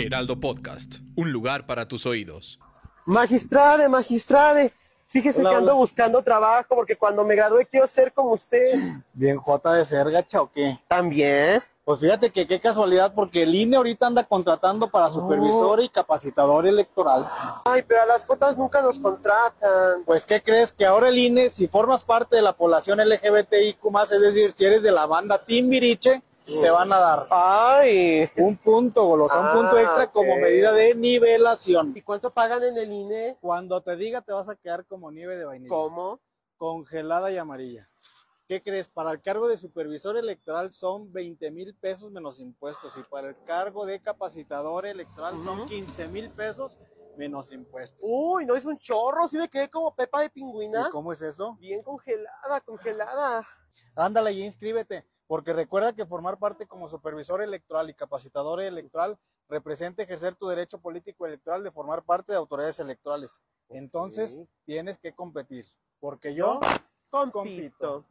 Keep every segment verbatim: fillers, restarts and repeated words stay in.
Heraldo Podcast, un lugar para tus oídos. Magistrade, magistrade, fíjese Hola, que ando hola. buscando trabajo porque cuando me gradué quiero ser como usted. Bien jota de ser, gacha, ¿o qué? ¿También? Pues fíjate que qué casualidad, porque el I N E ahorita anda contratando para supervisor y capacitador electoral. Ay, pero a las jotas nunca nos contratan. Pues, ¿qué crees? Que ahora el I N E, si formas parte de la población L G B T I Q más, es decir, si eres de la banda Timbiriche, te van a dar Ay. un punto, golosa, un Ah, punto extra como ok. medida de nivelación. ¿Y cuánto pagan en el I N E? Cuando te diga, te vas a quedar como nieve de vainilla. ¿Cómo? Congelada y amarilla. ¿Qué crees? Para el cargo de supervisor electoral son veinte mil pesos menos impuestos y para el cargo de capacitador electoral Ujú. son quince mil pesos menos impuestos. Uy, no es un chorro, sí me quedé como Pepa de Pingüina. ¿Y cómo es eso? Bien congelada, congelada. Ándale y inscríbete, porque recuerda que formar parte como supervisor electoral y capacitador electoral representa ejercer tu derecho político electoral de formar parte de autoridades electorales. Entonces, Ok. tienes que competir, porque yo Compito. compito.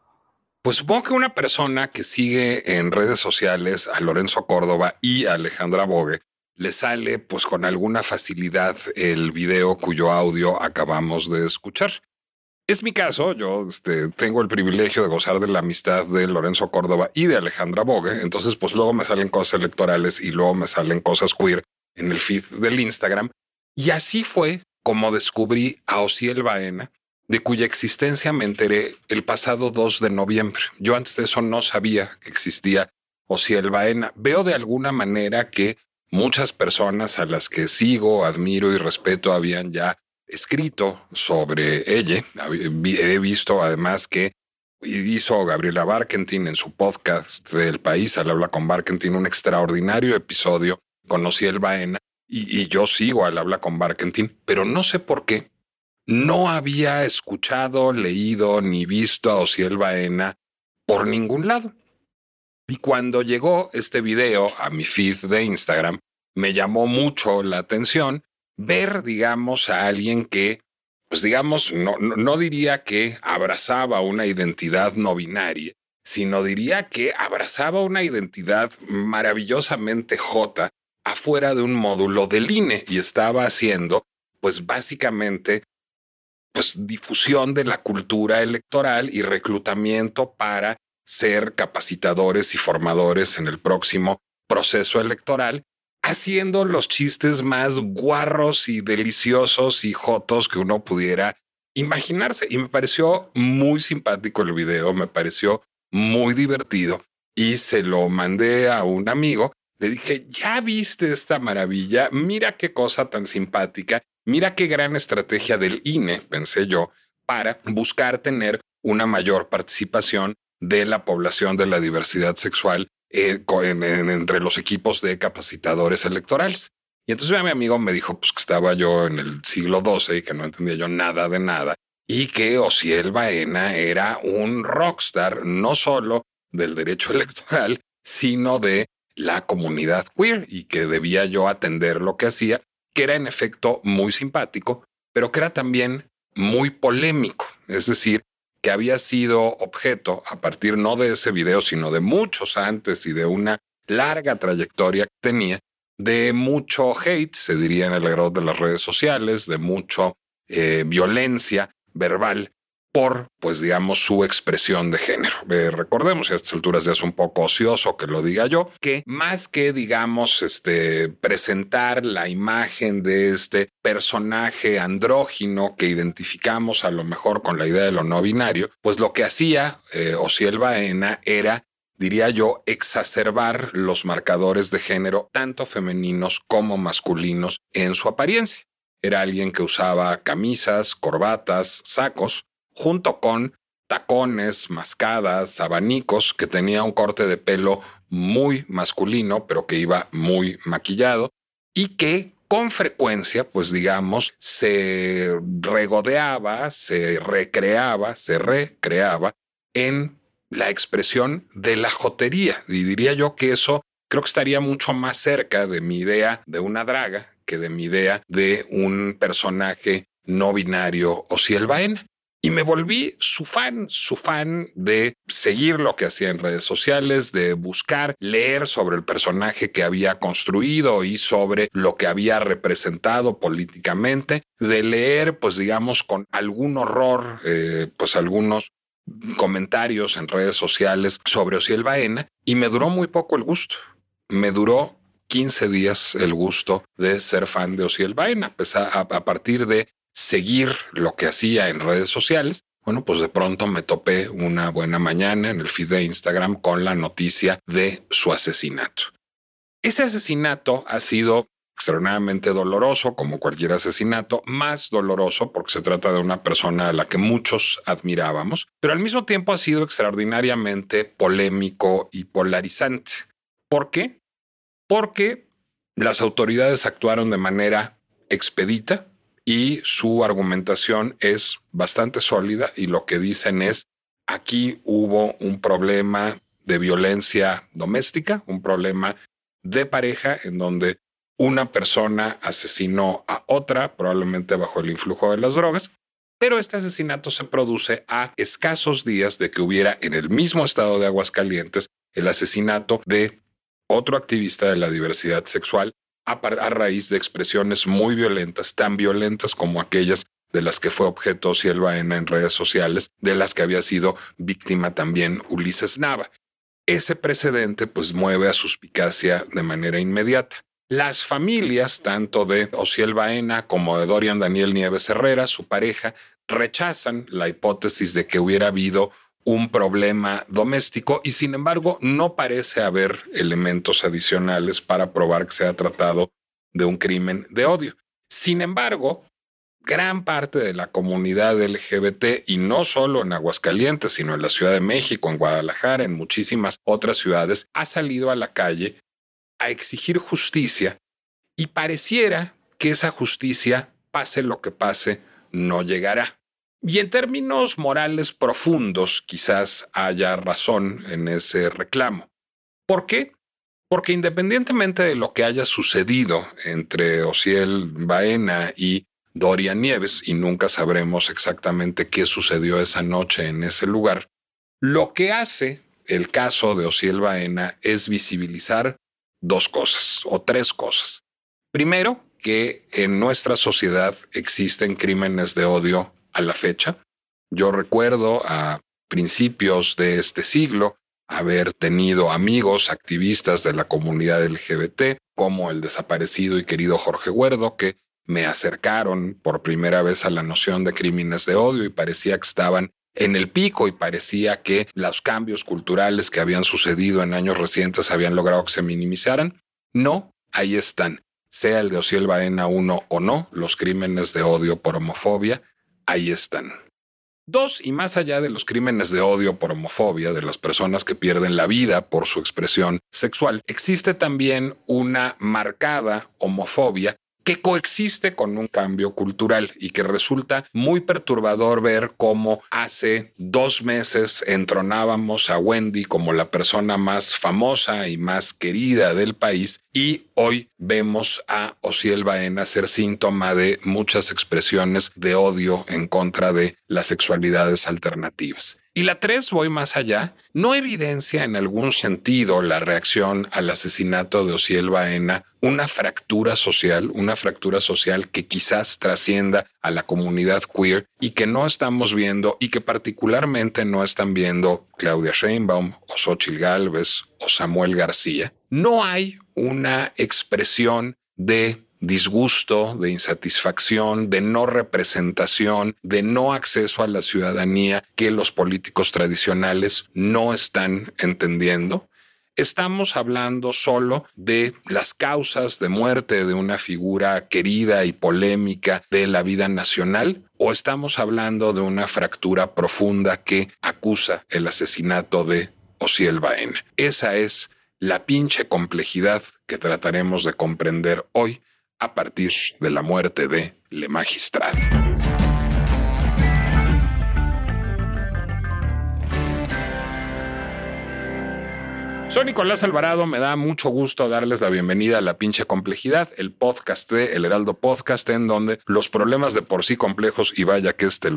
Pues supongo que una persona que sigue en redes sociales a Lorenzo Córdoba y a Alejandra Bogue le sale pues con alguna facilidad el video cuyo audio acabamos de escuchar. Es mi caso, yo este, tengo el privilegio de gozar de la amistad de Lorenzo Córdoba y de Alejandra Bogue, entonces pues luego me salen cosas electorales y luego me salen cosas queer en el feed del Instagram. Y así fue como descubrí a Osiel Baena, de cuya existencia me enteré el pasado dos de noviembre. Yo antes de eso no sabía que existía Osiel Baena. Veo de alguna manera que muchas personas a las que sigo, admiro y respeto habían ya escrito sobre ella. He visto además que hizo Gabriela Barkentin en su podcast del País, al habla con Barkentin, un extraordinario episodio con Osiel Baena. Y, y yo sigo al habla con Barkentin, pero no sé por qué no había escuchado, leído ni visto a Osiel Baena por ningún lado. Y cuando llegó este video a mi feed de Instagram, me llamó mucho la atención ver, digamos, a alguien que, pues digamos, no, no, no diría que abrazaba una identidad no binaria, sino diría que abrazaba una identidad maravillosamente jota afuera de un módulo del I N E y estaba haciendo, pues básicamente, pues difusión de la cultura electoral y reclutamiento para ser capacitadores y formadores en el próximo proceso electoral, haciendo los chistes más guarros y deliciosos y jotos que uno pudiera imaginarse. Y me pareció muy simpático el video, me pareció muy divertido y se lo mandé a un amigo. Le dije, ¿ya viste esta maravilla? Mira qué cosa tan simpática. Mira qué gran estrategia del I N E, pensé yo, para buscar tener una mayor participación de la población de la diversidad sexual eh, en, en, entre los equipos de capacitadores electorales. Y entonces mi amigo me dijo pues, que estaba yo en el siglo doce y que no entendía yo nada de nada y que Osiel Baena era un rockstar no solo del derecho electoral, sino de la comunidad queer y que debía yo atender lo que hacía, que era en efecto muy simpático, pero que era también muy polémico. Es decir, que había sido objeto, a partir no de ese video, sino de muchos antes y de una larga trayectoria que tenía, de mucho hate, se diría en el agrado de las redes sociales, de mucho eh, violencia verbal por, pues digamos, su expresión de género. Eh, recordemos, y a estas alturas ya es un poco ocioso que lo diga yo, que más que, digamos, este, presentar la imagen de este personaje andrógino que identificamos a lo mejor con la idea de lo no binario, pues lo que hacía eh, Osiel Baena era, diría yo, exacerbar los marcadores de género, tanto femeninos como masculinos, en su apariencia. Era alguien que usaba camisas, corbatas, sacos, junto con tacones, mascadas, abanicos, que tenía un corte de pelo muy masculino, pero que iba muy maquillado y que con frecuencia, pues digamos, se regodeaba, se recreaba, se recreaba en la expresión de la jotería. Y diría yo que eso creo que estaría mucho más cerca de mi idea de una draga que de mi idea de un personaje no binario Osiel Baena. Y me volví su fan, su fan de seguir lo que hacía en redes sociales, de buscar, leer sobre el personaje que había construido y sobre lo que había representado políticamente, de leer, pues digamos, con algún horror, eh, pues algunos comentarios en redes sociales sobre Osiel Baena, y me duró muy poco el gusto. Me duró quince días el gusto de ser fan de Osiel Baena, pues a, a partir de seguir lo que hacía en redes sociales. Bueno, pues de pronto me topé una buena mañana en el feed de Instagram con la noticia de su asesinato. Ese asesinato ha sido extremadamente doloroso, como cualquier asesinato, más doloroso porque se trata de una persona a la que muchos admirábamos, pero al mismo tiempo ha sido extraordinariamente polémico y polarizante. ¿Por qué? Porque las autoridades actuaron de manera expedita y su argumentación es bastante sólida, y lo que dicen es: aquí hubo un problema de violencia doméstica, un problema de pareja en donde una persona asesinó a otra, probablemente bajo el influjo de las drogas, pero este asesinato se produce a escasos días de que hubiera en el mismo estado de Aguascalientes el asesinato de otro activista de la diversidad sexual a, a raíz de expresiones muy violentas, tan violentas como aquellas de las que fue objeto Osiel Baena en redes sociales, de las que había sido víctima también Ulises Nava. Ese precedente pues mueve a suspicacia de manera inmediata. Las familias, tanto de Osiel Baena como de Dorian Daniel Nieves Herrera, su pareja, rechazan la hipótesis de que hubiera habido un problema doméstico, y sin embargo no parece haber elementos adicionales para probar que se ha tratado de un crimen de odio. Sin embargo, gran parte de la comunidad L G B T, y no solo en Aguascalientes, sino en la Ciudad de México, en Guadalajara, en muchísimas otras ciudades, ha salido a la calle a exigir justicia, y pareciera que esa justicia, pase lo que pase, no llegará. Y en términos morales profundos, quizás haya razón en ese reclamo. ¿Por qué? Porque independientemente de lo que haya sucedido entre Osiel Baena y Dorian Nieves, y nunca sabremos exactamente qué sucedió esa noche en ese lugar, lo que hace el caso de Osiel Baena es visibilizar dos cosas o tres cosas. Primero, que en nuestra sociedad existen crímenes de odio a la fecha. Yo recuerdo a principios de este siglo haber tenido amigos activistas de la comunidad L G B T, como el desaparecido y querido Jorge Huerdo, que me acercaron por primera vez a la noción de crímenes de odio, y parecía que estaban en el pico, y parecía que los cambios culturales que habían sucedido en años recientes habían logrado que se minimizaran. No, ahí están. Sea el de Osiel Baena uno o no, los crímenes de odio por homofobia, ahí están. Dos, y más allá de los crímenes de odio por homofobia, de las personas que pierden la vida por su expresión sexual, existe también una marcada homofobia que coexiste con un cambio cultural, y que resulta muy perturbador ver cómo hace dos meses entronábamos a Wendy como la persona más famosa y más querida del país, y hoy vemos a Osiel Baena ser síntoma de muchas expresiones de odio en contra de las sexualidades alternativas. Y la tres, voy más allá, no evidencia en algún sentido la reacción al asesinato de Osiel Baena una fractura social, una fractura social que quizás trascienda a la comunidad queer y que no estamos viendo, y que particularmente no están viendo Claudia Sheinbaum o Xóchitl Gálvez o Samuel García. No hay una expresión de disgusto, de insatisfacción, de no representación, de no acceso a la ciudadanía que los políticos tradicionales no están entendiendo. Estamos hablando solo de las causas de muerte de una figura querida y polémica de la vida nacional, o estamos hablando de una fractura profunda que acusa el asesinato de Osiel Baena. Esa es la pinche complejidad que trataremos de comprender hoy a partir de la muerte de Le Magistrat. Soy Nicolás Alvarado, me da mucho gusto darles la bienvenida a La Pinche Complejidad, el podcast de El Heraldo Podcast, en donde los problemas de por sí complejos, y vaya que este lo es,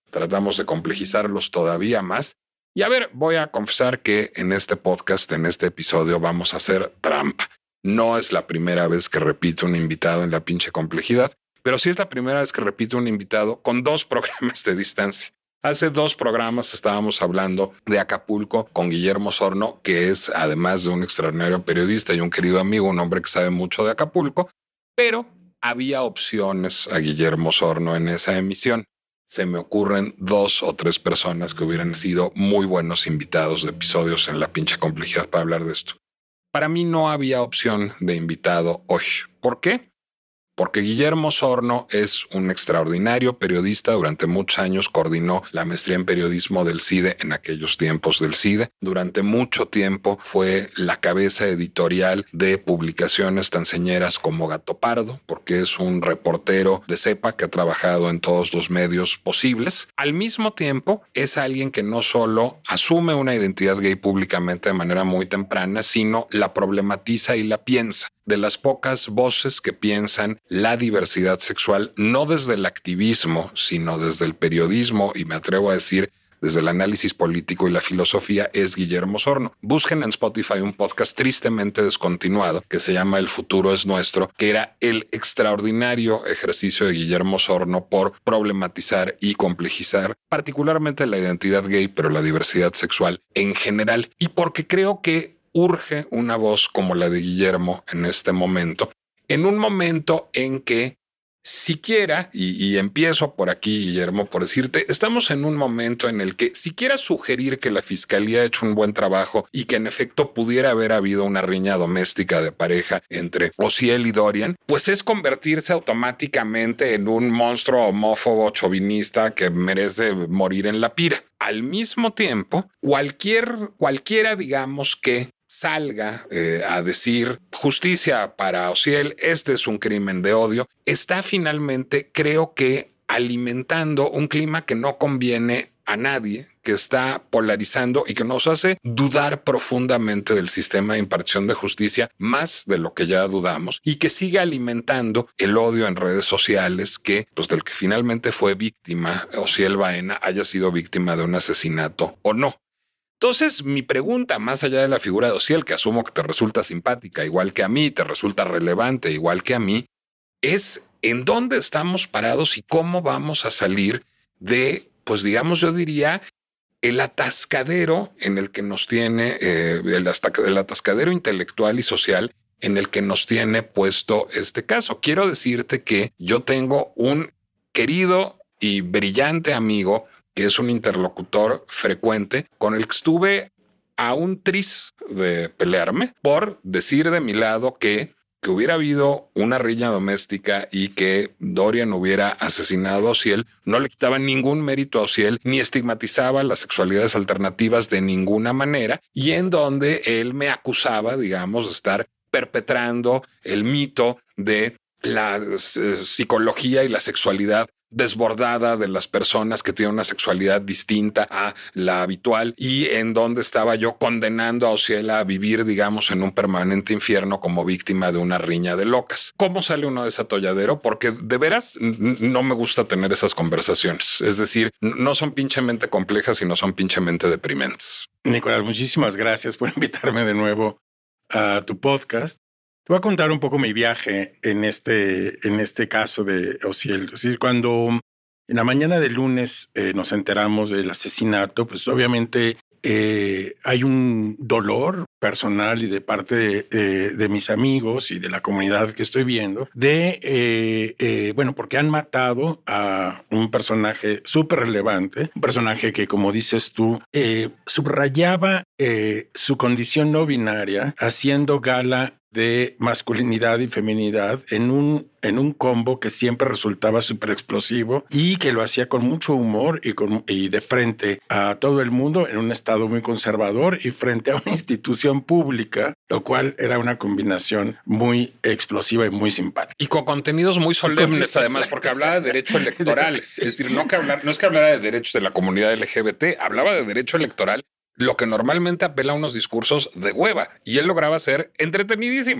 tratamos de complejizarlos todavía más. Y a ver, voy a confesar que en este podcast, en este episodio, vamos a hacer trampa. No es la primera vez que repito un invitado en la pinche complejidad, pero sí es la primera vez que repito un invitado con dos programas de distancia. Hace dos programas estábamos hablando de Acapulco con Guillermo Osorno, que es, además de un extraordinario periodista y un querido amigo, un hombre que sabe mucho de Acapulco, pero había opciones a Guillermo Osorno en esa emisión. Se me ocurren dos o tres personas que hubieran sido muy buenos invitados de episodios en la pinche complejidad para hablar de esto. Para mí no había opción de invitado hoy. ¿Por qué? Porque Guillermo Osorno es un extraordinario periodista. Durante muchos años coordinó la maestría en periodismo del CIDE en aquellos tiempos del CIDE. Durante mucho tiempo fue la cabeza editorial de publicaciones tan señeras como Gato Pardo, porque es un reportero de cepa que ha trabajado en todos los medios posibles. Al mismo tiempo, es alguien que no solo asume una identidad gay públicamente de manera muy temprana, sino la problematiza y la piensa. De las pocas voces que piensan la diversidad sexual, no desde el activismo, sino desde el periodismo, y me atrevo a decir desde el análisis político y la filosofía, es Guillermo Osorno. Busquen en Spotify un podcast tristemente descontinuado que se llama El futuro es nuestro, que era el extraordinario ejercicio de Guillermo Osorno por problematizar y complejizar particularmente la identidad gay, pero la diversidad sexual en general. Y porque creo que urge una voz como la de Guillermo en este momento, en un momento en que siquiera, y, y empiezo por aquí, Guillermo, por decirte, estamos en un momento en el que siquiera sugerir que la fiscalía ha hecho un buen trabajo y que en efecto pudiera haber habido una riña doméstica de pareja entre Ociel y Dorian, pues es convertirse automáticamente en un monstruo homófobo chauvinista que merece morir en la pira. Al mismo tiempo, cualquier, cualquiera, digamos que salga eh, a decir justicia para Ociel, este es un crimen de odio, está finalmente, creo que, alimentando un clima que no conviene a nadie, que está polarizando y que nos hace dudar profundamente del sistema de impartición de justicia, más de lo que ya dudamos, y que sigue alimentando el odio en redes sociales que, pues, del que finalmente fue víctima Ociel Baena, haya sido víctima de un asesinato o no. Entonces, mi pregunta, más allá de la figura de Ociel, que asumo que te resulta simpática, igual que a mí, te resulta relevante, igual que a mí, es en dónde estamos parados y cómo vamos a salir de, pues digamos, yo diría, el atascadero en el que nos tiene, eh, el, el atascadero intelectual y social en el que nos tiene puesto este caso. Quiero decirte que yo tengo un querido y brillante amigo que es un interlocutor frecuente, con el que estuve a un tris de pelearme por decir de mi lado que, que hubiera habido una riña doméstica y que Dorian hubiera asesinado a Ociel, no le quitaba ningún mérito a Ociel, ni estigmatizaba las sexualidades alternativas de ninguna manera, y en donde él me acusaba, digamos, de estar perpetrando el mito de la eh, psicología y la sexualidad desbordada de las personas que tienen una sexualidad distinta a la habitual, y en donde estaba yo condenando a Ociel a vivir, digamos, en un permanente infierno como víctima de una riña de locas. ¿Cómo sale uno de ese atolladero? Porque de veras no me gusta tener esas conversaciones. Es decir, no son pinchemente complejas y no son pinchemente deprimentes. Nicolás, muchísimas gracias por invitarme de nuevo a tu podcast. Te voy a contar un poco mi viaje en este, en este caso de Ociel. Es decir, cuando en la mañana del lunes eh, nos enteramos del asesinato, pues obviamente eh, hay un dolor personal y de parte de, de, de mis amigos y de la comunidad que estoy viendo, de, eh, eh, bueno, porque han matado a un personaje súper relevante, un personaje que, como dices tú, eh, subrayaba eh, su condición no binaria, haciendo gala de masculinidad y feminidad en un, en un combo que siempre resultaba súper explosivo y que lo hacía con mucho humor y, con, y de frente a todo el mundo en un estado muy conservador y frente a una institución pública, lo cual era una combinación muy explosiva y muy simpática. Y con contenidos muy solemnes, además, porque hablaba de derecho electoral. Es decir, no, que hablar, no es que hablara de derechos de la comunidad L G B T, hablaba de derecho electoral, lo que normalmente apela a unos discursos de hueva, y él lograba ser entretenidísimo.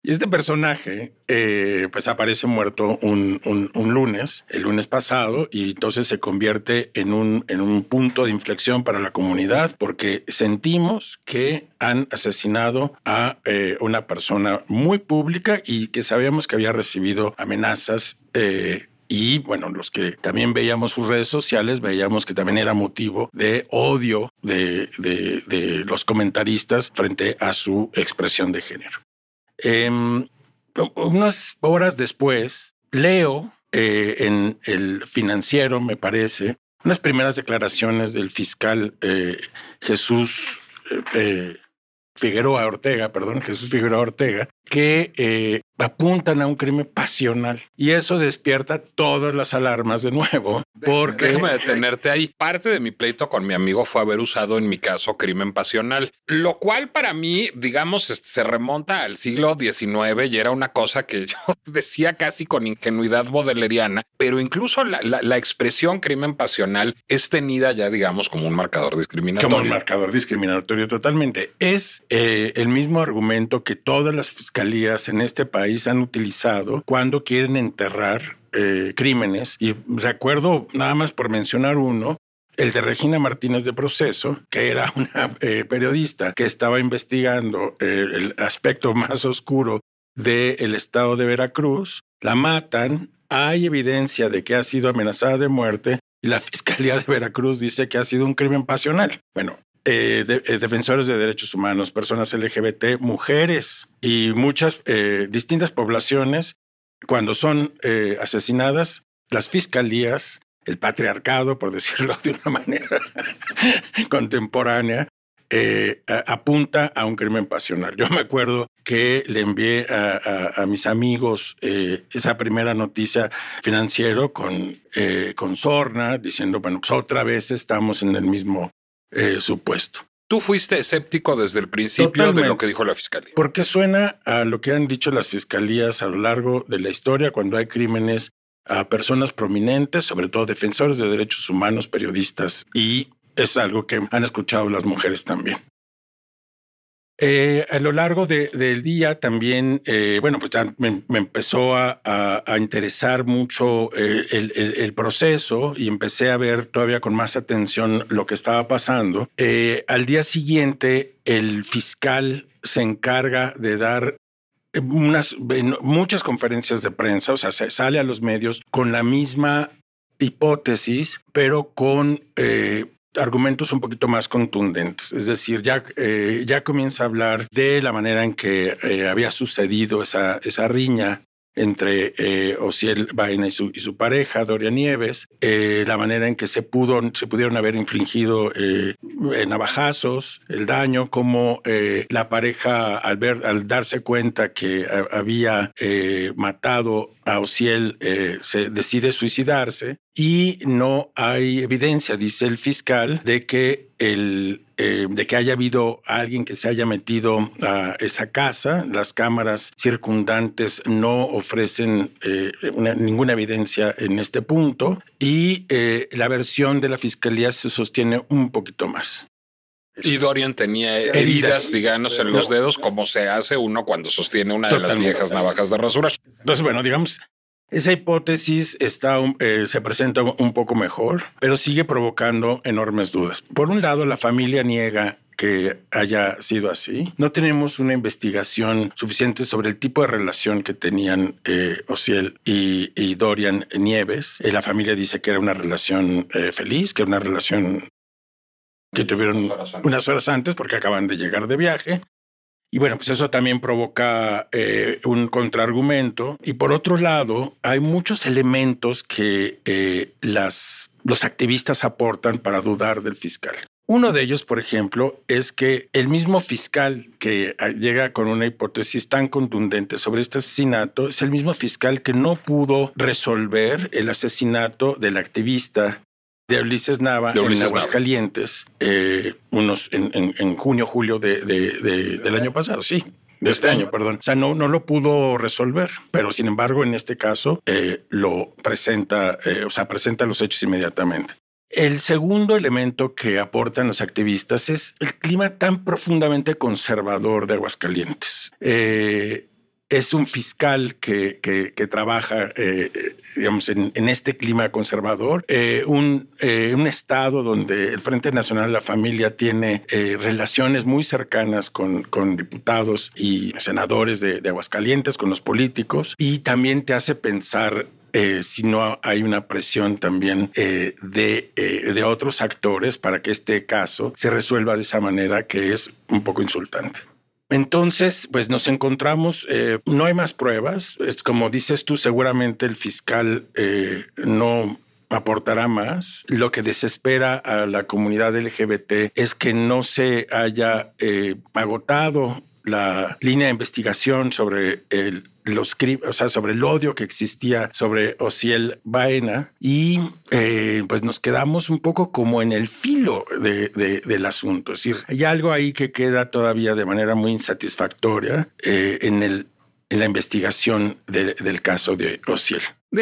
Y este personaje, eh, pues aparece muerto un, un, un lunes, el lunes pasado, y entonces se convierte en un, en un punto de inflexión para la comunidad, porque sentimos que han asesinado a eh, una persona muy pública y que sabíamos que había recibido amenazas. Eh, Y bueno, los que también veíamos sus redes sociales, veíamos que también era motivo de odio de, de, de los comentaristas frente a su expresión de género. Eh, unas horas después, leo eh, en El Financiero, me parece, unas primeras declaraciones del fiscal eh, Jesús eh, eh, Figueroa Ortega, perdón, Jesús Figueroa Ortega, que eh, apuntan a un crimen pasional. Y eso despierta todas las alarmas de nuevo. Porque... Déjame detenerte ahí. Parte de mi pleito con mi amigo fue haber usado en mi caso crimen pasional, lo cual para mí, digamos, se remonta al siglo diecinueve y era una cosa que yo decía casi con ingenuidad bodeleriana, pero incluso la, la, la expresión crimen pasional es tenida ya, digamos, como un marcador discriminatorio. Como un marcador discriminatorio totalmente. Es eh, el mismo argumento que todas las fiscalías en este país han utilizado cuando quieren enterrar eh, crímenes. Y recuerdo, nada más por mencionar uno, el de Regina Martínez de Proceso, que era una eh, periodista que estaba investigando eh, el aspecto más oscuro del estado de Veracruz. La matan, hay evidencia de que ha sido amenazada de muerte y la Fiscalía de Veracruz dice que ha sido un crimen pasional. Bueno, Eh, de, eh, defensores de derechos humanos, personas L G B T, mujeres y muchas eh, distintas poblaciones, cuando son eh, asesinadas, las fiscalías, el patriarcado, por decirlo de una manera contemporánea, eh, a, apunta a un crimen pasional. Yo me acuerdo que le envié a, a, a mis amigos eh, esa primera noticia Financiero con, eh, con sorna, diciendo, bueno, pues otra vez estamos en el mismo Eh, supuesto. Tú fuiste escéptico desde el principio Totalmente. De lo que dijo la fiscalía. Porque suena a lo que han dicho las fiscalías a lo largo de la historia cuando hay crímenes a personas prominentes, sobre todo defensores de derechos humanos, periodistas, y es algo que han escuchado las mujeres también. Eh, a lo largo de, del día también, eh, bueno, pues ya me, me empezó a, a, a interesar mucho eh, el, el, el proceso y empecé a ver todavía con más atención lo que estaba pasando. Eh, al día siguiente, el fiscal se encarga de dar unas, muchas conferencias de prensa, o sea, se sale a los medios con la misma hipótesis, pero con Eh, argumentos un poquito más contundentes. Es decir, ya, eh, ya comienza a hablar de la manera en que eh, había sucedido esa, esa riña entre eh, Osiel Baena y su, y su pareja, Doria Nieves, eh, la manera en que se, pudo, se pudieron haber infligido eh, navajazos, el daño, como eh, la pareja al, ver, al darse cuenta que a, había eh, matado a Osiel eh, se decide suicidarse y no hay evidencia, dice el fiscal, de que el eh, de que haya habido alguien que se haya metido a esa casa. Las cámaras circundantes no ofrecen eh, una, ninguna evidencia en este punto y eh, la versión de la fiscalía se sostiene un poquito más. Y Dorian tenía heridas, heridas digamos, en los dedos, como se hace uno cuando sostiene una de Totalmente. Las viejas navajas de rasurar. Entonces, bueno, digamos, esa hipótesis está, eh, se presenta un poco mejor, pero sigue provocando enormes dudas. Por un lado, la familia niega que haya sido así. No tenemos una investigación suficiente sobre el tipo de relación que tenían eh, Osiel y, y Dorian Nieves. Eh, la familia dice que era una relación eh, feliz, que era una relación que tuvieron unas horas, unas horas antes porque acaban de llegar de viaje. Y bueno, pues eso también provoca eh, un contraargumento. Y por otro lado, hay muchos elementos que eh, las, los activistas aportan para dudar del fiscal. Uno de ellos, por ejemplo, es que el mismo fiscal que llega con una hipótesis tan contundente sobre este asesinato es el mismo fiscal que no pudo resolver el asesinato del activista de Ulises Nava de Ulises en Aguascalientes, eh, unos en, en, en junio, julio de, de, de, del año pasado, sí, de este año, perdón. O sea, no, no lo pudo resolver, pero sin embargo, en este caso, eh, lo presenta, eh, o sea, presenta los hechos inmediatamente. El segundo elemento que aportan los activistas es el clima tan profundamente conservador de Aguascalientes. Eh, es un fiscal que, que, que trabaja, eh, digamos, en, en este clima conservador, eh, un, eh, un estado donde el Frente Nacional de la Familia tiene eh, relaciones muy cercanas con, con diputados y senadores de, de Aguascalientes, con los políticos, y también te hace pensar Eh, si no hay una presión también eh, de, eh, de otros actores para que este caso se resuelva de esa manera que es un poco insultante. Entonces, pues nos encontramos, eh, no hay más pruebas, es como dices tú, seguramente el fiscal eh, no aportará más. Lo que desespera a la comunidad L G B T es que no se haya eh, agotado la línea de investigación sobre el los o sea, sobre el odio que existía sobre Osiel Baena y eh, pues nos quedamos un poco como en el filo de, de, del asunto. Es decir, hay algo ahí que queda todavía de manera muy insatisfactoria eh, en, el, en la investigación de, del caso de Osiel.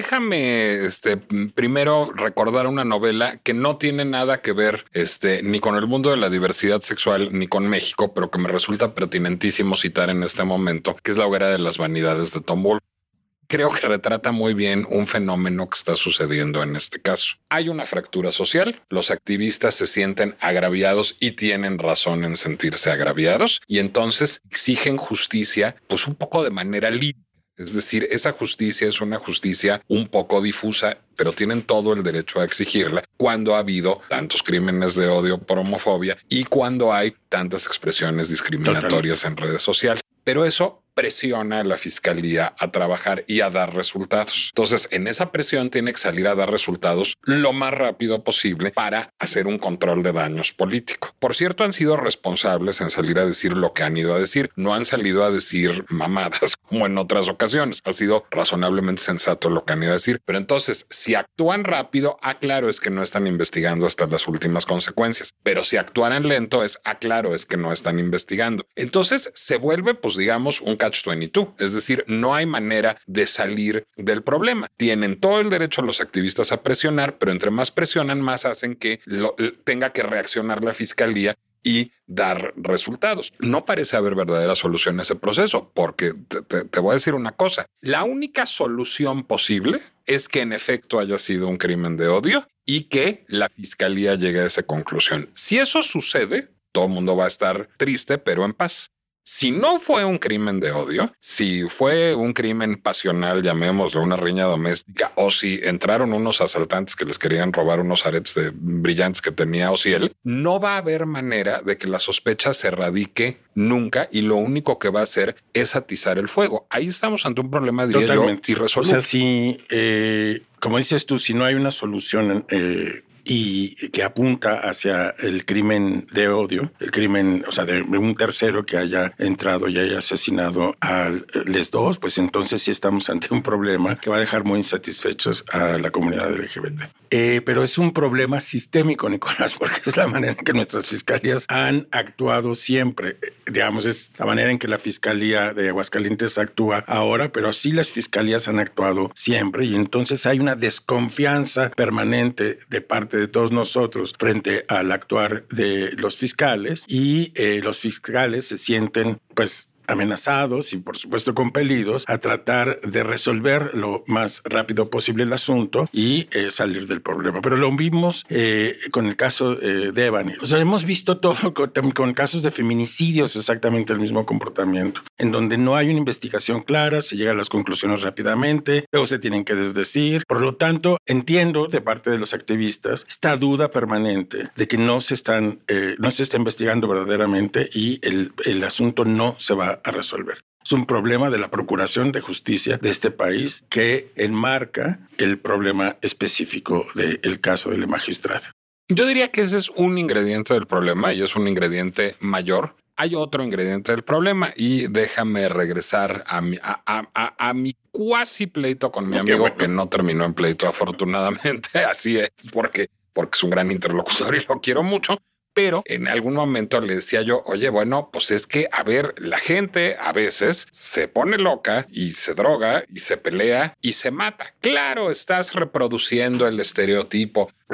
Déjame este, primero recordar una novela que no tiene nada que ver este, ni con el mundo de la diversidad sexual ni con México, pero que me resulta pertinentísimo citar en este momento, que es La hoguera de las vanidades de Tom Wolfe. Creo que retrata muy bien un fenómeno que está sucediendo en este caso. Hay una fractura social, los activistas se sienten agraviados y tienen razón en sentirse agraviados y entonces exigen justicia pues un poco de manera libre. Es decir, esa justicia es una justicia un poco difusa, pero tienen todo el derecho a exigirla cuando ha habido tantos crímenes de odio por homofobia y cuando hay tantas expresiones discriminatorias Total. en redes sociales. Pero eso presiona a la fiscalía a trabajar y a dar resultados. Entonces, en esa presión tiene que salir a dar resultados lo más rápido posible para hacer un control de daños político. Por cierto, han sido responsables en salir a decir lo que han ido a decir. No han salido a decir mamadas como en otras ocasiones. Ha sido razonablemente sensato lo que han ido a decir. Pero entonces, si actúan rápido, ah, claro, es que no están investigando hasta las últimas consecuencias. Pero si actúan lento, es, ah, claro, es que no están investigando. Entonces, se vuelve, pues digamos, un catch veintidós, es decir, no hay manera de salir del problema. Tienen todo el derecho los activistas a presionar, pero entre más presionan, más hacen que lo, tenga que reaccionar la fiscalía y dar resultados. No parece haber verdadera solución a ese proceso, porque te, te, te voy a decir una cosa. La única solución posible es que en efecto haya sido un crimen de odio y que la fiscalía llegue a esa conclusión. Si eso sucede, todo el mundo va a estar triste, pero en paz. Si no fue un crimen de odio, si fue un crimen pasional, llamémoslo una riña doméstica, o si entraron unos asaltantes que les querían robar unos aretes de brillantes que tenía Osiel, no va a haber manera de que la sospecha se radique nunca y lo único que va a hacer es atizar el fuego. Ahí estamos ante un problema, diría Totalmente. yo, irresoluble. O sea, si, eh, como dices tú, si no hay una solución eh, y que apunta hacia el crimen de odio, el crimen, o sea, de un tercero que haya entrado y haya asesinado a los dos, pues entonces sí estamos ante un problema que va a dejar muy insatisfechos a la comunidad L G B T. Eh, pero es un problema sistémico, Nicolás, porque es la manera en que nuestras fiscalías han actuado siempre. Digamos, es la manera en que la Fiscalía de Aguascalientes actúa ahora, pero así las fiscalías han actuado siempre y entonces hay una desconfianza permanente de parte de todos nosotros frente al actuar de los fiscales y eh, los fiscales se sienten pues amenazados y por supuesto compelidos a tratar de resolver lo más rápido posible el asunto y eh, salir del problema. Pero lo vimos eh, con el caso eh, de Devani. O sea, hemos visto todo con, con casos de feminicidios exactamente el mismo comportamiento, en donde no hay una investigación clara, se llega a las conclusiones rápidamente, luego se tienen que desdecir. Por lo tanto, entiendo de parte de los activistas esta duda permanente de que no se están, eh, no se está investigando verdaderamente y el, el asunto no se va a resolver. Es un problema de la Procuración de Justicia de este país que enmarca el problema específico del caso de la magistrada. Yo diría que ese es un ingrediente del problema y es un ingrediente mayor. Hay otro ingrediente del problema y déjame regresar a mi, a, a, a, a mi cuasi pleito con mi amigo, bueno. que no terminó en pleito, afortunadamente. Así es, porque, porque es un gran interlocutor y lo quiero mucho. Pero en algún momento le decía yo, oye, bueno, pues es que, a ver, la gente a veces se pone loca y se droga y se pelea y se mata. Claro, estás reproduciendo el estereotipo de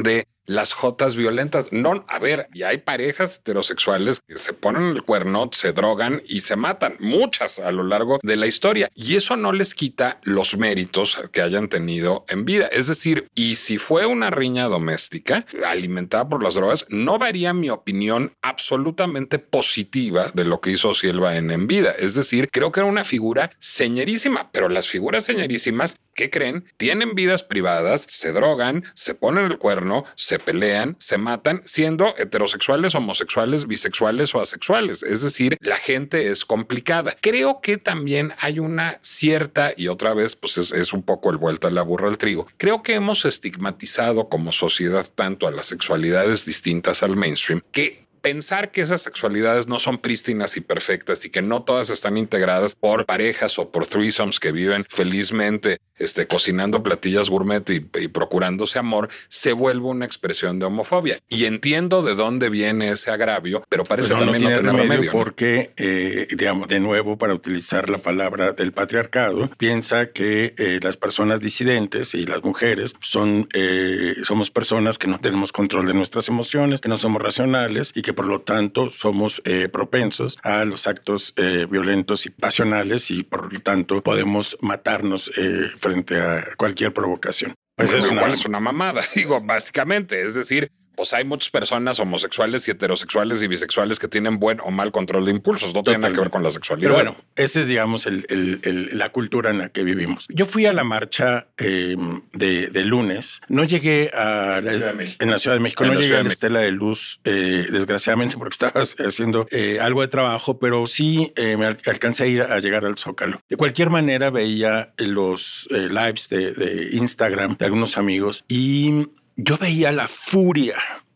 las jotas violentas. No, a ver, y hay parejas heterosexuales que se ponen el cuerno, se drogan y se matan, muchas a lo largo de la historia. Y eso no les quita los méritos que hayan tenido en vida. Es decir, y si fue una riña doméstica alimentada por las drogas, no varía mi opinión absolutamente positiva de lo que hizo Ociel Baena en vida. Es decir, creo que era una figura señerísima, pero las figuras señerísimas, ¿qué creen? Tienen vidas privadas, se drogan, se ponen el cuerno, se pelean, se matan, siendo heterosexuales, homosexuales, bisexuales o asexuales. Es decir, la gente es complicada. Creo que también hay una cierta, y otra vez, pues es, es un poco el vuelta a la burra al trigo. Creo que hemos estigmatizado como sociedad tanto a las sexualidades distintas al mainstream que pensar que esas sexualidades no son prístinas y perfectas y que no todas están integradas por parejas o por threesomes que viven felizmente este, cocinando platillas gourmet y, y procurándose amor, se vuelve una expresión de homofobia. Y entiendo de dónde viene ese agravio, pero parece Pero también no no tiene tener remedio, remedio, ¿no? porque, eh, digamos, de nuevo, para utilizar la palabra del patriarcado, piensa que eh, las personas disidentes y las mujeres son, eh, somos personas que no tenemos control de nuestras emociones, que no somos racionales y que por lo tanto somos eh, propensos a los actos eh, violentos y pasionales y por lo tanto podemos matarnos eh, frente a cualquier provocación. Pues Bueno, es, igual una... es una mamada, digo, básicamente. Es decir, pues hay muchas personas homosexuales y heterosexuales y bisexuales que tienen buen o mal control de impulsos. No tiene nada que ver con la sexualidad. Pero bueno, esa es, digamos, el, el, el, la cultura en la que vivimos. Yo fui a la marcha eh, de, de lunes. No llegué a la, Ciudad en la Ciudad de México. En no la llegué Ciudad a la de Estela de Luz, eh, desgraciadamente, porque estaba haciendo eh, algo de trabajo, pero sí eh, me al alcancé a ir a llegar al Zócalo. De cualquier manera, veía los eh, lives de, de Instagram de algunos amigos y yo veía la furia.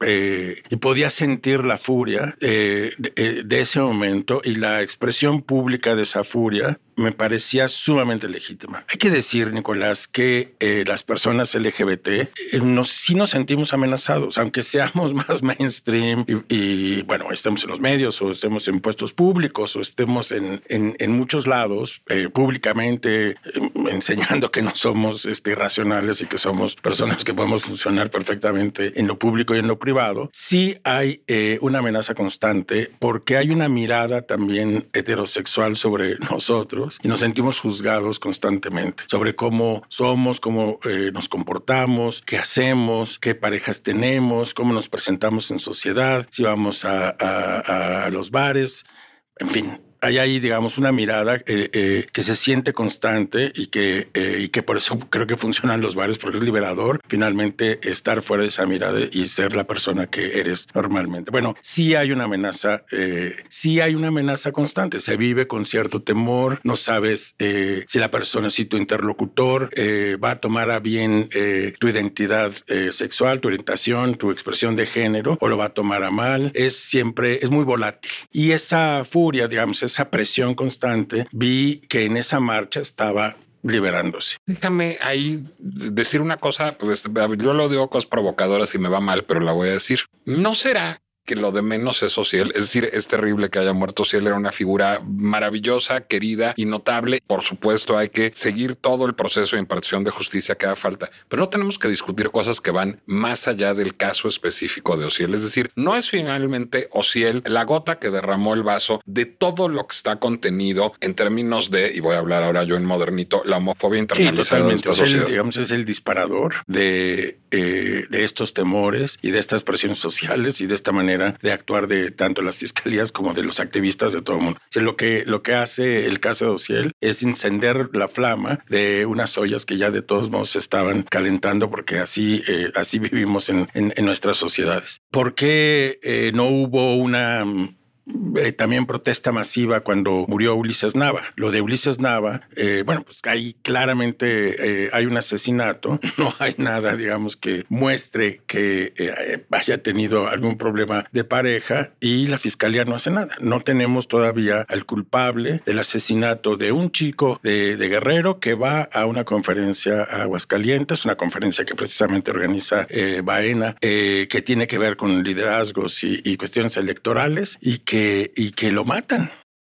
Eh, y podía sentir la furia eh, de, de ese momento y la expresión pública de esa furia me parecía sumamente legítima. Hay que decir, Nicolás, que eh, las personas L G B T eh, nos, sí nos sentimos amenazados, aunque seamos más mainstream y, y bueno, estemos en los medios o estemos en puestos públicos o estemos en, en, en muchos lados eh, públicamente eh, enseñando que no somos este, irracionales y que somos personas que podemos funcionar perfectamente en lo público y en lo privado. Sí hay eh, una amenaza constante porque hay una mirada también heterosexual sobre nosotros y nos sentimos juzgados constantemente sobre cómo somos, cómo eh, nos comportamos, qué hacemos, qué parejas tenemos, cómo nos presentamos en sociedad, si vamos a, a, a los bares, en fin. Hay ahí, digamos, una mirada eh, eh, que se siente constante y que, eh, y que por eso creo que funcionan los bares, porque es liberador finalmente estar fuera de esa mirada y ser la persona que eres normalmente. Bueno, sí hay una amenaza, eh, sí hay una amenaza constante. Se vive con cierto temor, no sabes eh, si la persona, si tu interlocutor eh, va a tomar a bien eh, tu identidad eh, sexual, tu orientación, tu expresión de género, o lo va a tomar a mal. Es siempre, es muy volátil. Y esa furia, digamos, esa presión constante, vi que en esa marcha estaba liberándose. Déjame ahí decir una cosa, pues yo lo digo cosas provocadoras y me va mal, pero la voy a decir. ¿No será que lo de menos es Ociel? Es decir, es terrible que haya muerto Ociel, era una figura maravillosa, querida y notable. Por supuesto, hay que seguir todo el proceso de impartición de justicia que haga falta, pero no tenemos que discutir cosas que van más allá del caso específico de Ociel. Es decir, no es finalmente Ociel la gota que derramó el vaso de todo lo que está contenido en términos de, y voy a hablar ahora yo en modernito, la homofobia internalizada de esta sociedad. El, digamos, es el disparador de, eh, de estos temores y de estas presiones sociales y de esta manera de actuar de tanto las fiscalías como de los activistas de todo el mundo. O sea, lo que, lo que hace el caso de Ociel es encender la flama de unas ollas que ya de todos modos se estaban calentando porque así, eh, así vivimos en, en, en nuestras sociedades. ¿Por qué eh, no hubo una... Eh, también protesta masiva cuando murió Ulises Nava? Lo de Ulises Nava, eh, bueno, pues ahí claramente eh, hay un asesinato, no hay nada, digamos, que muestre que eh, haya tenido algún problema de pareja y la fiscalía no hace nada. No tenemos todavía al culpable del asesinato de un chico de, de Guerrero que va a una conferencia a Aguascalientes, una conferencia que precisamente organiza eh, Baena, eh, que tiene que ver con liderazgos y, y cuestiones electorales y que Que, y que lo matan.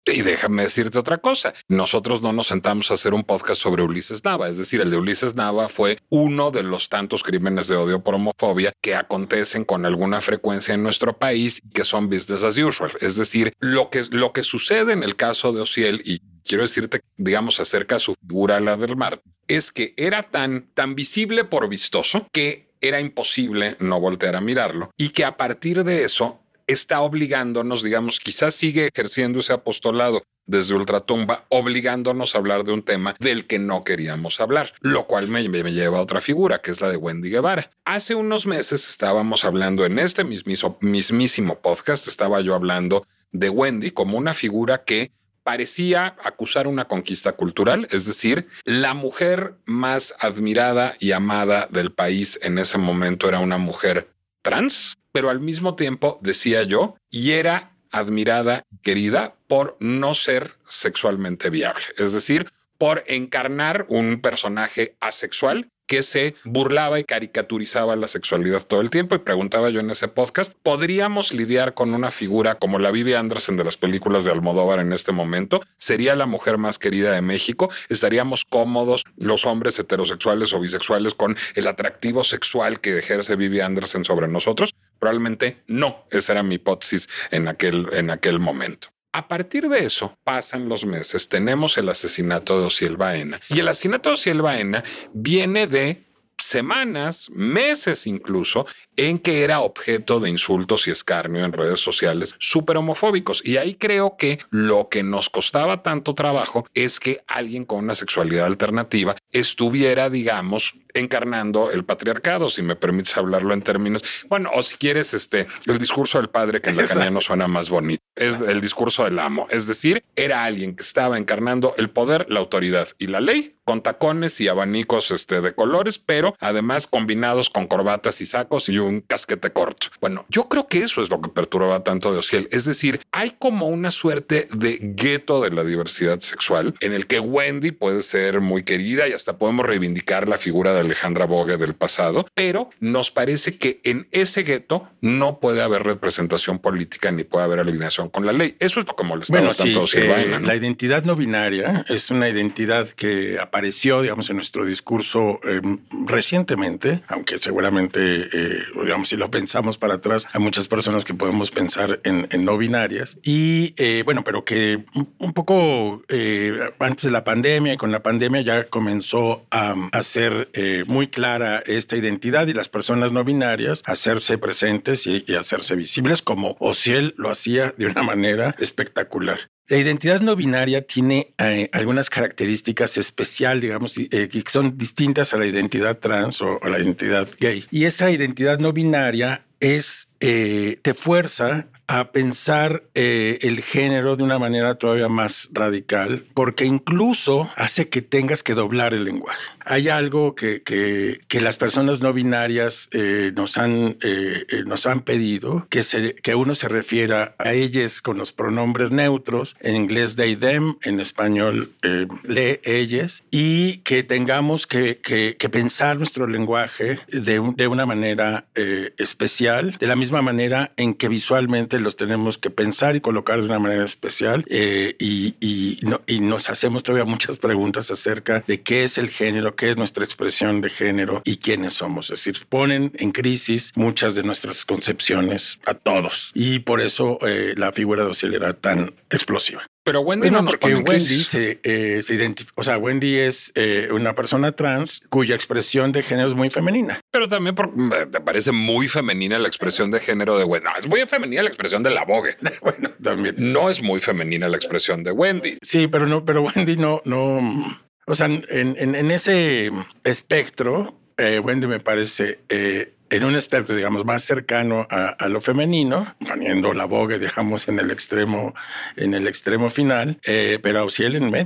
Y déjame decirte otra cosa. Nosotros no nos sentamos a hacer un podcast sobre Ulises Nava. Es decir, el de Ulises Nava fue uno de los tantos crímenes de odio por homofobia que acontecen con alguna frecuencia en nuestro país y que son business as usual. Es decir, lo que, lo que sucede en el caso de Ociel, y quiero decirte, digamos, acerca de su figura a la del mar, es que era tan, tan visible por vistoso que era imposible no voltear a mirarlo y que a partir de eso está obligándonos, digamos, quizás sigue ejerciendo ese apostolado desde Ultratumba, obligándonos a hablar de un tema del que no queríamos hablar, lo cual me, me lleva a otra figura, que es la de Wendy Guevara. Hace unos meses estábamos hablando en este mismiso, mismísimo podcast, estaba yo hablando de Wendy como una figura que parecía acusar una conquista cultural, es decir, la mujer más admirada y amada del país en ese momento era una mujer trans, pero al mismo tiempo, decía yo, y era admirada y querida por no ser sexualmente viable, es decir, por encarnar un personaje asexual que se burlaba y caricaturizaba la sexualidad todo el tiempo. Y preguntaba yo en ese podcast, ¿podríamos lidiar con una figura como la Vivi Anderson de las películas de Almodóvar en este momento? ¿Sería la mujer más querida de México? ¿Estaríamos cómodos los hombres heterosexuales o bisexuales con el atractivo sexual que ejerce Vivi Anderson sobre nosotros? Probablemente no. Esa era mi hipótesis en aquel, en aquel momento. A partir de eso, pasan los meses, tenemos el asesinato de Ociel Baena. Y el asesinato de Ociel Baena viene de semanas, meses incluso, en que era objeto de insultos y escarnio en redes sociales súper homofóbicos. Y ahí creo que lo que nos costaba tanto trabajo es que alguien con una sexualidad alternativa estuviera, digamos, encarnando el patriarcado, si me permites hablarlo en términos, bueno, o si quieres, este, el discurso del padre, que en lacaniano suena más bonito, es el discurso del amo. Es decir, era alguien que estaba encarnando el poder, la autoridad y la ley, con tacones y abanicos este, de colores, pero además combinados con corbatas y sacos y un casquete corto. Bueno, yo creo que eso es lo que perturba tanto de Ociel. Es decir, hay como una suerte de gueto de la diversidad sexual en el que Wendy puede ser muy querida y hasta podemos reivindicar la figura de Alejandra Bogue del pasado, pero nos parece que en ese gueto no puede haber representación política ni puede haber alineación con la ley. Eso es lo que molestaba bueno, tanto sí, a Ociel eh, Baena, ¿no? La identidad no binaria es una identidad que apareció, digamos, en nuestro discurso eh, recientemente, aunque seguramente, eh, digamos, si lo pensamos para atrás, hay muchas personas que podemos pensar en, en no binarias. Y eh, bueno, pero que un poco eh, antes de la pandemia y con la pandemia ya comenzó a, a ser eh, muy clara esta identidad y las personas no binarias a hacerse presentes y, y a hacerse visibles, como Ociel lo hacía de una manera espectacular. La identidad no binaria tiene eh, algunas características especiales, digamos, eh, que son distintas a la identidad trans o a la identidad gay. Y esa identidad no binaria es, eh, te fuerza a pensar eh, el género de una manera todavía más radical, porque incluso hace que tengas que doblar el lenguaje. Hay algo que, que, que las personas no binarias eh, nos, han, eh, nos han pedido, que, se, que uno se refiera a ellas con los pronombres neutros, en inglés they, them, en español eh, le, ellas, y que tengamos que, que, que pensar nuestro lenguaje de, un, de una manera eh, especial, de la misma manera en que visualmente los tenemos que pensar y colocar de una manera especial eh, y, y, no, y nos hacemos todavía muchas preguntas acerca de qué es el género, qué es nuestra expresión de género y quiénes somos. Es decir, ponen en crisis muchas de nuestras concepciones a todos y por eso eh, la figura de Ociel era tan explosiva. Pero Wendy bueno, no nos porque pone Wendy crisis. se, eh, se identifica, o sea, Wendy es eh, una persona trans cuya expresión de género es muy femenina. Pero también por, te parece muy femenina la expresión de género de Wendy. No, es muy femenina la expresión de la Vogue. Bueno, también. No es muy femenina la expresión de Wendy. Sí, pero no, pero Wendy no, no, o sea, en, en, en ese espectro, eh, Wendy me parece eh, en un espectro, digamos, más cercano a, a lo femenino, poniendo la Vogue, digamos, en el extremo, en el extremo final, eh, pero a Ociel en medio.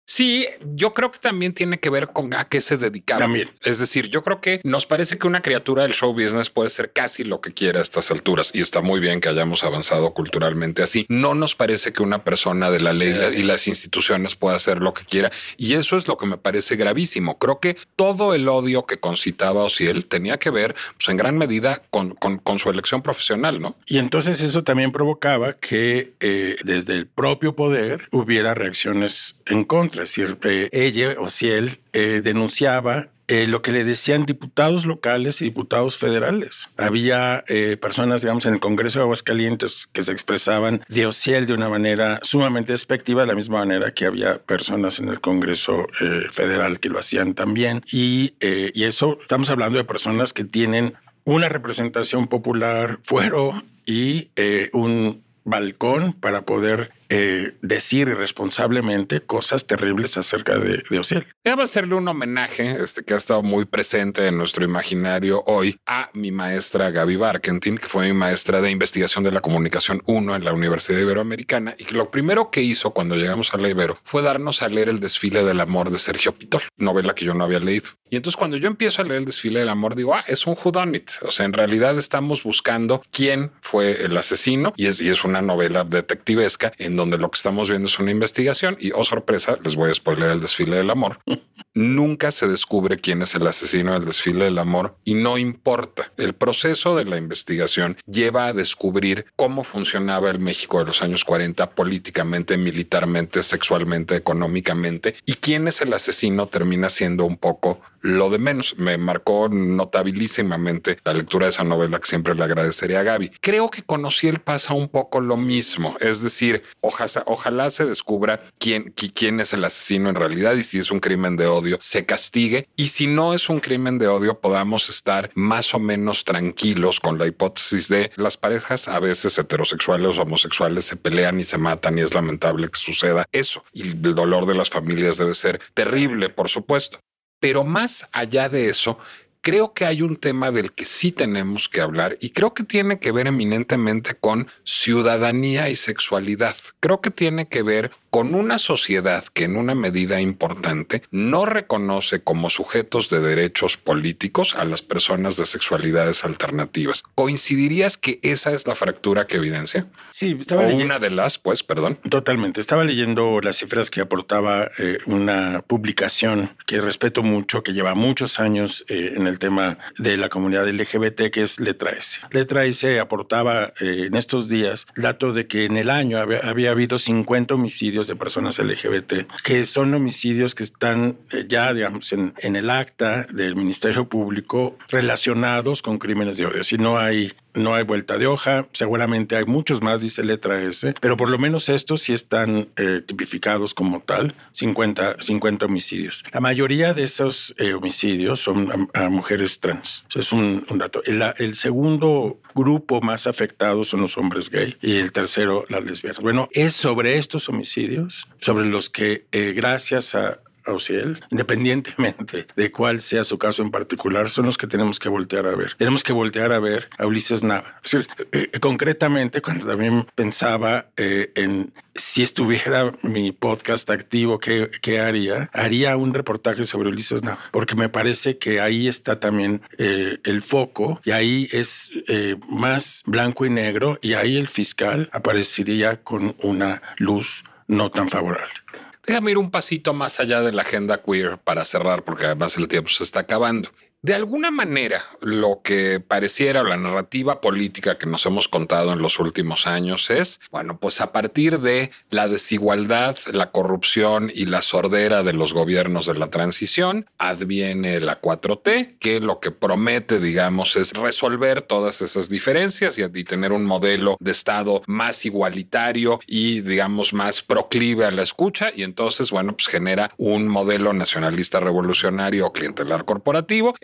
Sí, yo creo que también tiene que ver con a qué se dedicaba. También. Es decir, yo creo que nos parece que una criatura del show business puede ser casi lo que quiera a estas alturas y está muy bien que hayamos avanzado culturalmente así. No nos parece que una persona de la ley y las instituciones pueda hacer lo que quiera y eso es lo que me parece gravísimo. Creo que todo el odio que concitaba Ociel tenía que ver pues, en gran medida con, con, con su elección profesional, ¿no? Y entonces eso también provocaba que eh, desde el propio poder hubiera reacciones en contra. Es decir, eh, ella, Ociel, eh, denunciaba eh, lo que le decían diputados locales y diputados federales. Había eh, personas, digamos, en el Congreso de Aguascalientes que se expresaban de Ociel de una manera sumamente despectiva, de la misma manera que había personas en el Congreso eh, federal que lo hacían también. Y, eh, y eso, estamos hablando de personas que tienen una representación popular, fuero y eh, un balcón para poder eh, decir irresponsablemente cosas terribles acerca de, de Ociel. Debo hacerle un homenaje este, que ha estado muy presente en nuestro imaginario hoy a mi maestra Gaby Barkentin, que fue mi maestra de investigación de la comunicación uno en la Universidad Iberoamericana y que lo primero que hizo cuando llegamos a la Ibero fue darnos a leer El desfile del amor de Sergio Pitol, novela que yo no había leído. Y entonces cuando yo empiezo a leer El desfile del amor digo, ah, es un whodunit. O sea, en realidad estamos buscando quién fue el asesino y es, y es una novela detectivesca en donde lo que estamos viendo es una investigación y, oh sorpresa, les voy a spoiler El desfile del amor. Nunca se descubre quién es el asesino del desfile del amor y no importa. El proceso de la investigación lleva a descubrir cómo funcionaba el México de los años cuarenta políticamente, militarmente, sexualmente, económicamente y quién es el asesino termina siendo un poco lo de menos. Me marcó notabilísimamente la lectura de esa novela que siempre le agradecería a Gaby. Creo que con Ociel pasa un poco lo mismo. Es decir, ojalá, ojalá se descubra quién, quién es el asesino en realidad y si es un crimen de odio se castigue y si no es un crimen de odio podamos estar más o menos tranquilos con la hipótesis de las parejas a veces heterosexuales o homosexuales se pelean y se matan y es lamentable que suceda eso y el dolor de las familias debe ser terrible, por supuesto. Pero más allá de eso, creo que hay un tema del que sí tenemos que hablar y creo que tiene que ver eminentemente con ciudadanía y sexualidad. Creo que tiene que ver con una sociedad que en una medida importante no reconoce como sujetos de derechos políticos a las personas de sexualidades alternativas. ¿Coincidirías que esa es la fractura que evidencia? Sí, estaba o leyendo, una de las, pues, perdón. Totalmente. Estaba leyendo las cifras que aportaba eh, una publicación que respeto mucho, que lleva muchos años eh, en el tema de la comunidad L G B T, que es Letra S. Letra S aportaba eh, en estos días el dato de que en el año había, había habido cincuenta homicidios de personas L G B T, que son homicidios que están eh, ya, digamos, en, en el acta del Ministerio Público relacionados con crímenes de odio. Si no hay No hay vuelta de hoja, seguramente hay muchos más, dice Letra S, pero por lo menos estos sí están eh, tipificados como tal, cincuenta, cincuenta homicidios. La mayoría de esos eh, homicidios son a, a mujeres trans. O sea, es un, un dato. El, el segundo grupo más afectado son los hombres gay y el tercero las lesbianas. Bueno, es sobre estos homicidios, sobre los que eh, gracias a Ociel, independientemente de cuál sea su caso en particular, son los que tenemos que voltear a ver. Tenemos que voltear a ver a Ulises Nava. Es decir, eh, concretamente, cuando también pensaba eh, en si estuviera mi podcast activo, ¿qué, qué haría? Haría un reportaje sobre Ulises Nava, porque me parece que ahí está también eh, el foco y ahí es eh, más blanco y negro y ahí el fiscal aparecería con una luz no tan favorable. Déjame ir un pasito más allá de la agenda queer para cerrar, porque además el tiempo se está acabando. De alguna manera, lo que pareciera o la narrativa política que nos hemos contado en los últimos años es, bueno, pues a partir de la desigualdad, la corrupción y la sordera de los gobiernos de la transición, adviene la cuatro T, que lo que promete, digamos, es resolver todas esas diferencias y, y tener un modelo de Estado más igualitario y, digamos, más proclive a la escucha. Y entonces, bueno, pues genera un modelo nacionalista revolucionario o clientelar corporativo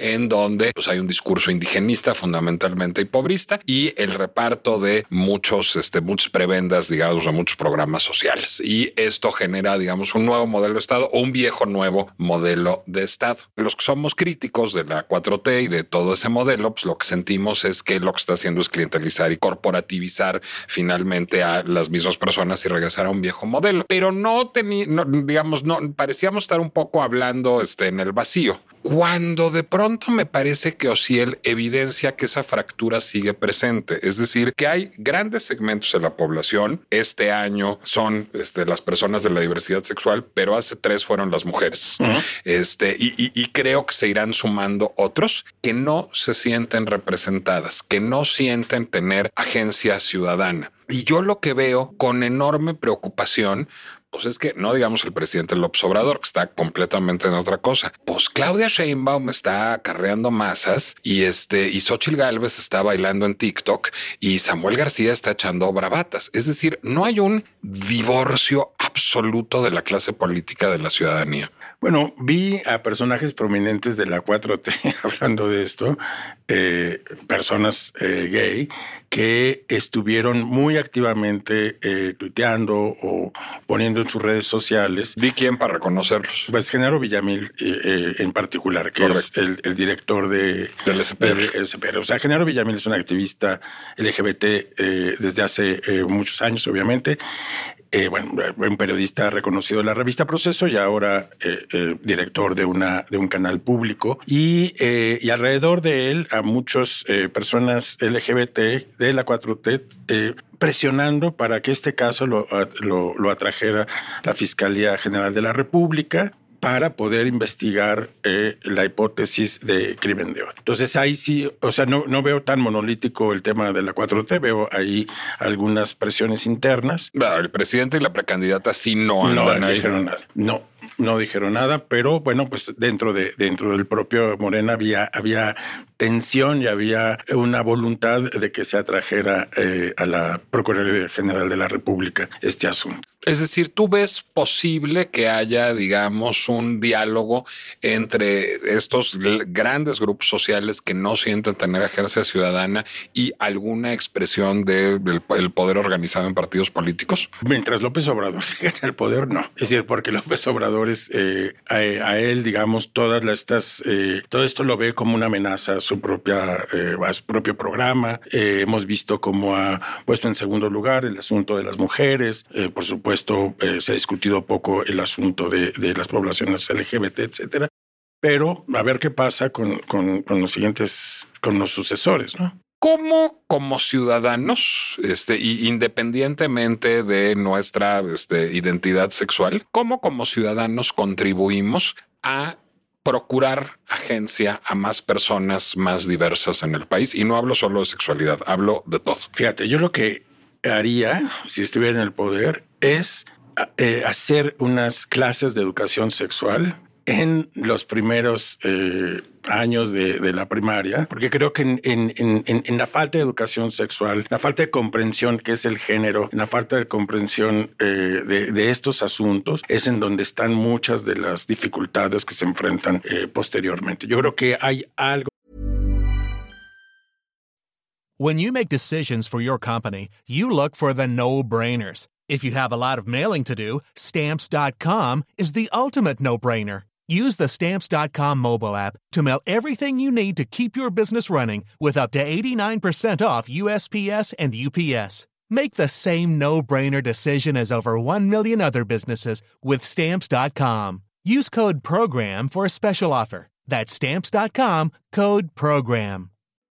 en donde pues, hay un discurso indigenista fundamentalmente y pobrista y el reparto de muchos, este, muchas prebendas, digamos, a muchos programas sociales. Y esto genera, digamos, un nuevo modelo de Estado o un viejo nuevo modelo de Estado. Los que somos críticos de la cuatro T y de todo ese modelo, pues lo que sentimos es que lo que está haciendo es clientelizar y corporativizar finalmente a las mismas personas y regresar a un viejo modelo. Pero no tenía, no, digamos, no parecíamos estar un poco hablando este, en el vacío. Cuando de pronto me parece que Ociel evidencia que esa fractura sigue presente, es decir, que hay grandes segmentos de la población. Este año son este, las personas de la diversidad sexual, pero hace tres fueron las mujeres. Uh-huh. Este, y, y, y creo que se irán sumando otros que no se sienten representadas, que no sienten tener agencia ciudadana. Y yo lo que veo con enorme preocupación, pues es que no digamos el presidente López Obrador, que está completamente en otra cosa. Pues Claudia Sheinbaum está acarreando masas y este y Xóchitl Gálvez está bailando en TikTok y Samuel García está echando bravatas. Es decir, no hay un divorcio absoluto de la clase política de la ciudadanía. Bueno, vi a personajes prominentes de la cuatro T hablando de esto, eh, personas eh, gay, que estuvieron muy activamente eh, tuiteando o poniendo en sus redes sociales. ¿Di quién para reconocerlos? Pues Genaro Villamil eh, eh, en particular, que Correcto. es el, el director de, del S P R. Del S P R. O sea, Genaro Villamil es un activista L G B T eh, desde hace eh, muchos años, obviamente. Eh, bueno, un periodista reconocido de la revista Proceso y ahora eh, eh, director de, una, de un canal público. Y, eh, y alrededor de él a muchas eh, personas L G B T de la cuatro T eh, presionando para que este caso lo, lo, lo atrajera la Fiscalía General de la República para poder investigar eh, la hipótesis de crimen de odio. Entonces ahí sí, o sea, no, no veo tan monolítico el tema de la cuatro T, veo ahí algunas presiones internas. Claro, el presidente y la precandidata sí no andan no ahí. dijeron nada, no. No dijeron nada, pero bueno, pues dentro de dentro del propio Morena había, había tensión y había una voluntad de que se atrajera eh, a la Procuraduría General de la República este asunto. Es decir, ¿tú ves posible que haya, digamos, un diálogo entre estos grandes grupos sociales que no sienten tener agencia ciudadana y alguna expresión del de poder organizado en partidos políticos? Mientras López Obrador siga en el poder, no. Es decir, porque López Obrador es, eh, a, a él, digamos, todas las, estas, eh, todo esto lo ve como una amenaza a su, propia, eh, a su propio programa. Eh, hemos visto cómo ha puesto en segundo lugar el asunto de las mujeres, eh, por supuesto. Esto eh, se ha discutido poco el asunto de, de las poblaciones L G B T, etcétera. Pero a ver qué pasa con, con, con los siguientes, con los sucesores, ¿no? ¿Cómo como ciudadanos, este, y independientemente de nuestra este, identidad sexual, cómo como ciudadanos contribuimos a procurar agencia a más personas más diversas en el país? Y no hablo solo de sexualidad, hablo de todo. Fíjate, yo lo que haría, si estuviera en el poder, es eh, hacer unas clases de educación sexual en los primeros eh, años de, de la primaria, porque creo que en, en, en, en la falta de educación sexual, la falta de comprensión que es el género, en la falta de comprensión eh, de, de estos asuntos, es en donde están muchas de las dificultades que se enfrentan eh, posteriormente. Yo creo que hay algo. When you make decisions for your company, you look for the no-brainers. If you have a lot of mailing to do, Stamps dot com is the ultimate no-brainer. Use the Stamps dot com mobile app to mail everything you need to keep your business running with up to eighty-nine percent off U S P S and U P S. Make the same no-brainer decision as over one million other businesses with Stamps dot com. Use code PROGRAM for a special offer. That's Stamps dot com, code PROGRAM.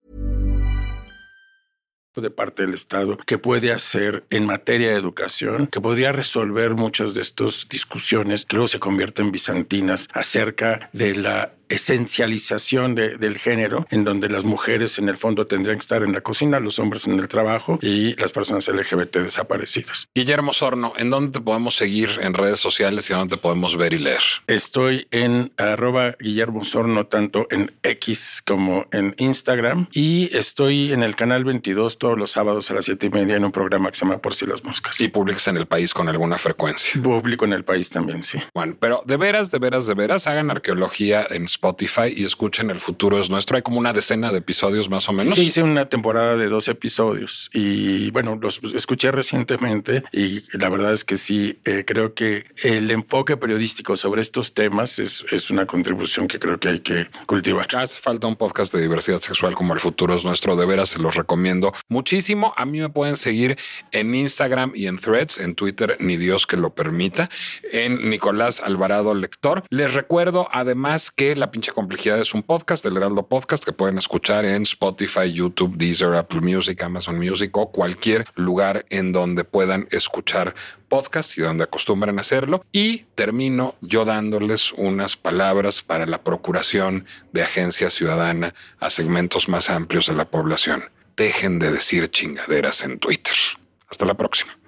De parte del Estado que puede hacer en materia de educación, que podría resolver muchas de estas discusiones que luego se convierten bizantinas acerca de la esencialización de, del género, en donde las mujeres en el fondo tendrían que estar en la cocina, los hombres en el trabajo y las personas L G B T desaparecidas. Guillermo Sorno, ¿en dónde te podemos seguir en redes sociales y dónde te podemos ver y leer? Estoy en arroba Guillermo Sorno, tanto en X como en Instagram, y estoy en el canal veintidós todos los sábados a las siete y media en un programa que se llama Por si las moscas. Y publicas en El País con alguna frecuencia. Publico en El País también, sí. Bueno, pero de veras, de veras, de veras, hagan arqueología en Spotify. Spotify y escuchen El Futuro es Nuestro. Hay como una decena de episodios más o menos. Sí, hice una temporada de dos episodios y bueno, los escuché recientemente y la verdad es que sí, eh, creo que el enfoque periodístico sobre estos temas es, es una contribución que creo que hay que cultivar. Hace falta un podcast de diversidad sexual como El Futuro es Nuestro, de veras se los recomiendo muchísimo. A mí me pueden seguir en Instagram y en Threads, en Twitter, ni Dios que lo permita, en Nicolás Alvarado Lector. Les recuerdo además que La Pinche Complejidad es un podcast del Heraldo Podcast que pueden escuchar en Spotify, YouTube, Deezer, Apple Music, Amazon Music o cualquier lugar en donde puedan escuchar podcasts y donde acostumbran a hacerlo. Y termino yo dándoles unas palabras para la procuración de agencia ciudadana a segmentos más amplios de la población. Dejen de decir chingaderas en Twitter. Hasta la próxima.